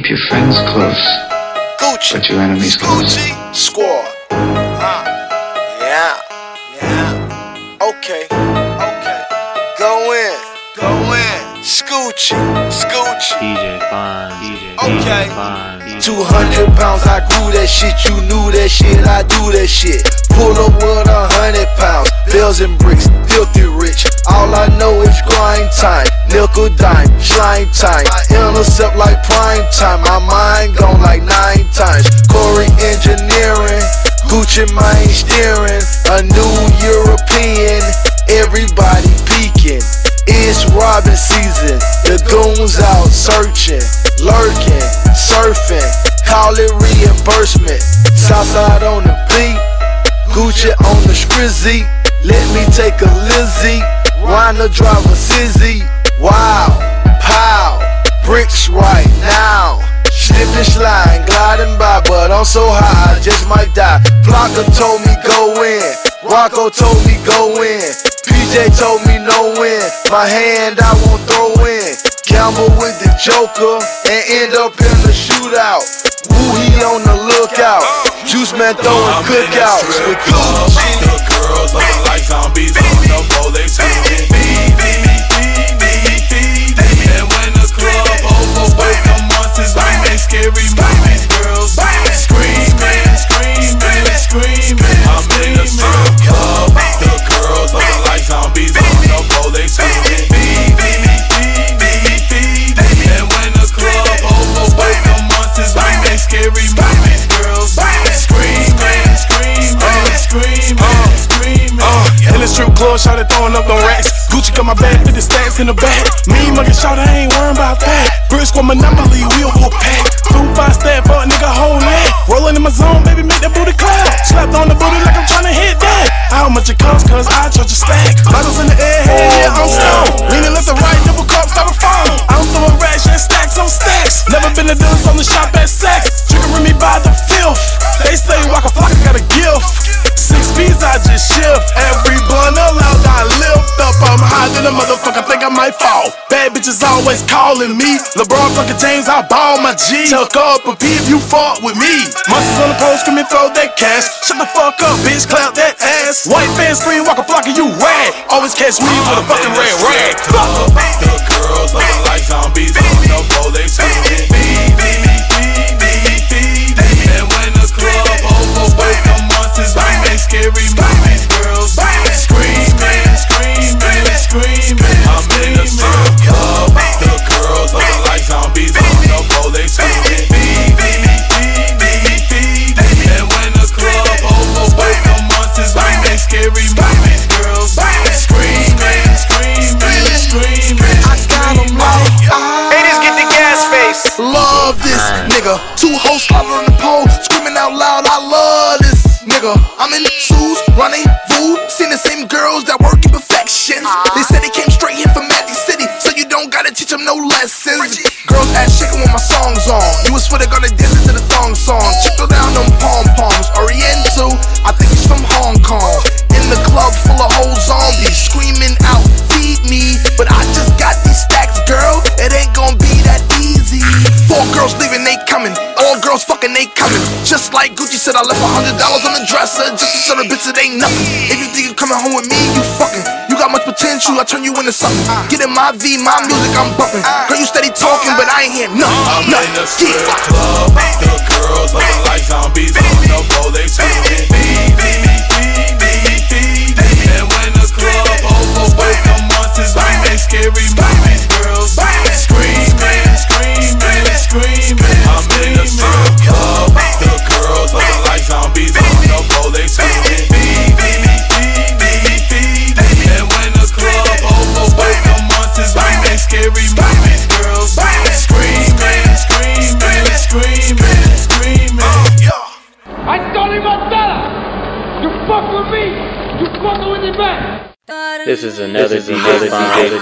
Keep your friends close, Gucci, but your enemies close. Gucci Squad. Yeah. Okay. Go in. Scoochie. DJ Fine. Okay. Fine. 200 pounds, I grew that shit. You knew that shit, I do that shit. Pull up with 100 pounds, bells and bricks, filthy rich. All I know is grind time, nickel dime, slime time. I intercept like prime time, my mind gone like 9 times. Corey engineering, Gucci mind steering. A new European, everybody peeking. It's robbing season, the goons out searching, lurking, surfing, call it reimbursement. Southside on the beat, Gucci on the strizzy. Let me take a Lizzie, wanna drive a Sizzy. Wow, pow, bricks right now. Slip and slide, gliding by, but I'm so high, I just might die. Flocka told me go in, Rocco told me go in, PJ told me no win. My hand I won't throw in. Gamble with the Joker and end up in the shootout. Woo, he on the lookout. Juice man throwing cookouts with Gucci. The girls look like zombies on the pole, they screaming. And when the club overweight, the monsters like they scary movies. Girls screaming. I'm in the strip club. The girls look like zombies on the pole, they screaming. And when the club overweight, the monsters like they scary movies. Girls screaming. In the strip club, shawty throwing up them racks. Gucci got my bag, 50 stacks in the back. Me muggin' shawty, I ain't worried about that. Brisk with Monopoly, we'll pack. 2-5 stab, fuck nigga, hold that. Rollin' in my zone, baby, make that booty clap. Slapped on the booty like I'm tryna hit that. How much it costs, cause I charge a stack. Bottles in the air, hell yeah, I'm stoned. Leaning left to right, double cup, styrofoam. I'm throwing racks and stacks on stacks. Never been a dealer on the shop at Saks. Triggering me by the filth. They say Waka Flocka got a gift. 6 B's, I just shift. Every blunt allowed, I lift up. I'm high than a motherfucker, think I might fall. Bad bitches always calling me. LeBron, fucking James, I ball my G. Tuck up a P if you fought with me. Monsters on the pole screaming, throw that cash. Shut the fuck up, bitch, clap that ass. White fans scream, Waka Flocka, you rag. Always catch me with a fucking red rag. The girls look like zombies on the pole, they screaming. And when the club overweight, the monsters like they scary movies. Girls screaming. I'm in the strip club. The girls look like zombies on the pole, they screaming. And when the club overweight, the monsters like they scary movies. Girls screaming. I got 'em like Haters get the gas face. love this nigga. 2 hoes slobbing on the pole, screaming out loud, I love this nigga. I'm in the shoes, running food, seen the same girls that work in perfection. They said they came straight here from Magic City, so you don't gotta teach them no lessons. Girls ass shaking when my song's on. You would swear they're gonna dance into the thong song. Trickle down them pom-poms, Oriental, I think he's from Hong Kong. In the club full of whole zombies, screaming out, feed me. But I just got these stacks, girl, it ain't gonna be that easy. 4 girls leaving, they coming. All girls fucking, they coming. Just like Gucci said, I left $100 on the dresser just to show the bitch it ain't nothing. If you think you coming home with me, you fucking. You got much potential, I turn you into something. Get in my V, my music, I'm bumping. Girl, you steady talking, but I ain't hear nothing. I'm in the strip club. The girls look like zombies on the pole, they screaming. And when the club overweight, the monsters like they scary movies. Girls screaming. I'm in the strip club. The girls look like zombies on the pole, they screaming. And when the club overweight, the monsters like they scary movies. Girls screaming. I told him you fuck with me, you fucking with me back. This is another DJ Fine.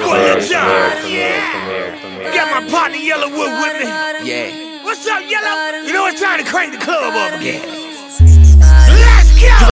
Got my partner Yellowwood with me. Yeah. What's up, Yellow? You know it's time to crank the club up again.